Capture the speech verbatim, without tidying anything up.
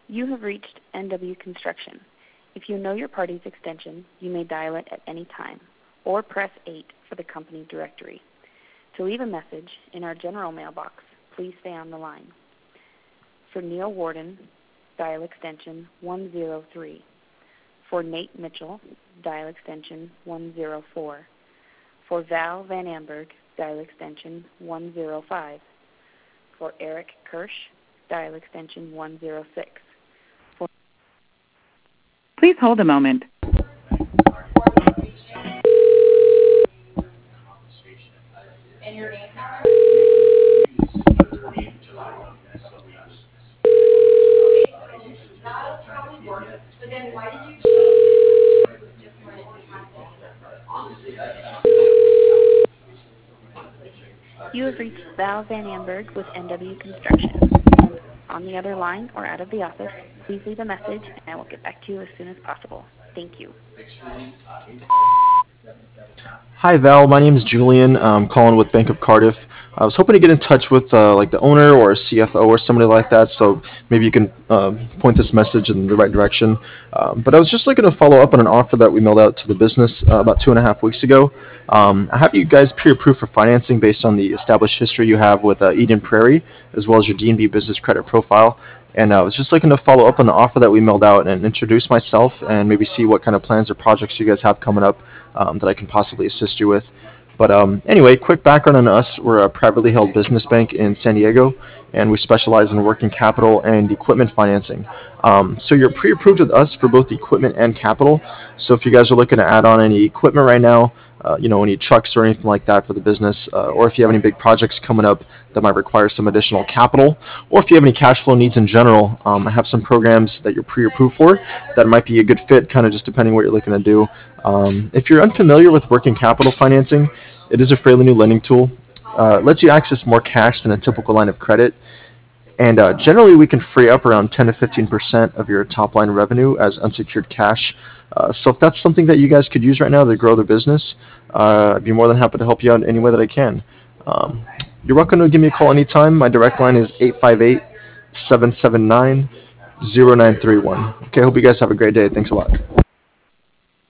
You have reached N W Construction. If you know your party's extension, you may dial it at any time, or press eight for the company directory. To leave a message in our general mailbox, please stay on the line. For Neil Warden, dial extension one zero three. For Nate Mitchell, dial extension one zero four. For Val Van Amberg, dial extension one zero five. For Eric Kirsch, dial extension one zero six. For Please hold a moment. And your name? That'll probably work, but then why did you choose different You have reached Val Van Amberg with N W Construction. On the other line or out of the office, please leave a message and I will get back to you as soon as possible. Thank you. Hi Val, my name is Julian. I'm calling with Bank of Cardiff. I was hoping to get in touch with uh, like the owner or a C F O or somebody like that, so maybe you can uh, point this message in the right direction. Um, but I was just looking to follow up on an offer that we mailed out to the business uh, about two and a half weeks ago. Um, I have you guys pre-approved for financing based on the established history you have with uh, Eden Prairie, as well as your D and B business credit profile. And uh, I was just looking to follow up on the offer that we mailed out and introduce myself and maybe see what kind of plans or projects you guys have coming up um, that I can possibly assist you with. But um, anyway, quick background on us. We're a privately held business bank in San Diego, and we specialize in working capital and equipment financing. Um, so you're pre-approved with us for both equipment and capital. So if you guys are looking to add on any equipment right now, uh, you know, any trucks or anything like that for the business, uh, or if you have any big projects coming up that might require some additional capital, or if you have any cash flow needs in general, um, I have some programs that you're pre-approved for that might be a good fit, kind of just depending what you're looking to do. Um, if you're unfamiliar with working capital financing, it is a fairly new lending tool. Uh, it lets you access more cash than a typical line of credit. And uh, generally, we can free up around ten to fifteen percent of your top line revenue as unsecured cash. Uh, so if that's something that you guys could use right now to grow the business, uh, I'd be more than happy to help you out in any way that I can. Um, you're welcome to give me a call anytime. My direct line is eight five eight, seven seven nine, zero nine three one. Okay, I hope you guys have a great day. Thanks a lot.